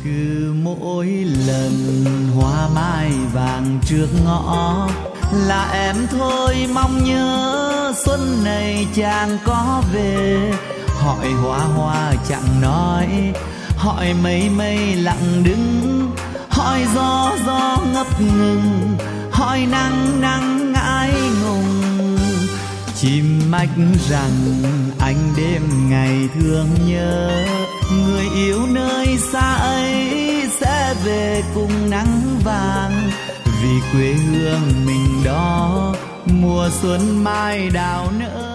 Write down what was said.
cứ mỗi lần hoa mai vàng trước ngõ là em thôi mong nhớ xuân này chàng có về. Hỏi hoa hoa chẳng nói, hỏi mây mây lặng đứng, hỏi gió gió ngập ngừng, hỏi nắng nắng ngại ngùng. Chim mách rằng anh đêm ngày thương nhớ, người yêu nơi xa ấy sẽ về cùng nắng vàng. Vì quê hương mình đó mùa xuân mai đào nở.